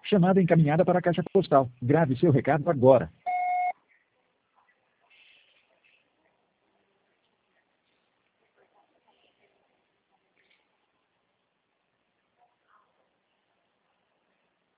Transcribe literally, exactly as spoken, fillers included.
Chamada encaminhada para a caixa postal. Grave seu recado agora.